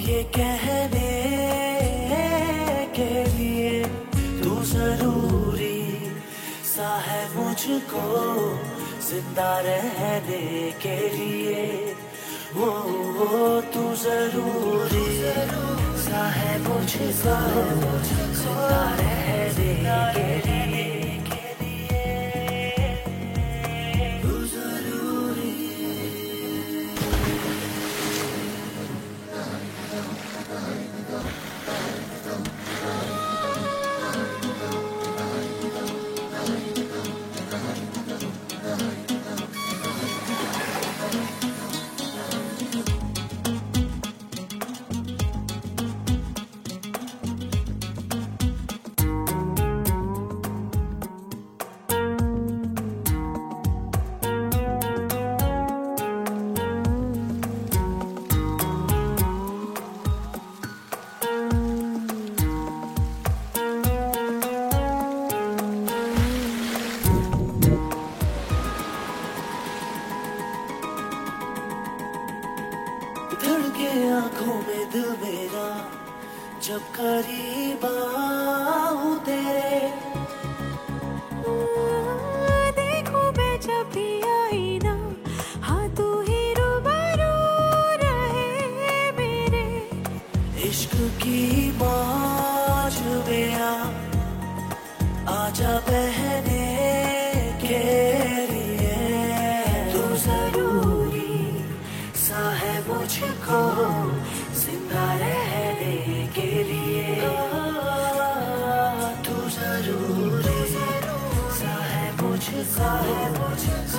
ये कहने के लिए तू जरूरी सा है मुझको जिंदा रहने के लिए। वो तू जरूरी सा है मुझको जिंदा रहने के लिए। धड़के आंखों में दिल मेरा जब करीब आऊं तेरे। देखूं मैं जब भी आई ना, हाँ तू ही रूबरू रहे मेरे। इश्क की मौज में आजा बहने के लिए। तू जरूरी सा है मुझको जिंदा रहने के लिए। तू जरूरी सा है मुझको